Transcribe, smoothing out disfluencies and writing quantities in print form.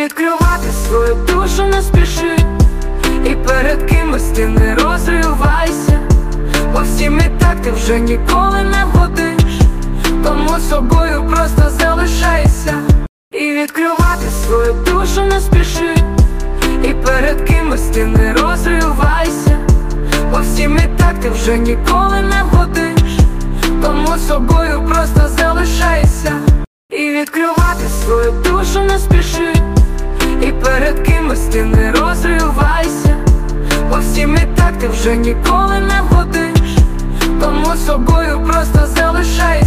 відкривати свою душу не спіши, і перед кимось ти не розривайся, бо всім і так ти вже ніколи не вгодиш, тому собою просто залишайся. І відкривати свою душу не спіши, і перед кимось ти не розривайся, бо всім і так ти вже ніколи не вгодиш, тому собою просто залишайся. І відкривати свою душу не спіши, і перед кимось ти не розривайся, бо всім і так ти вже ніколи не вгодиш, тому собою просто залишайся.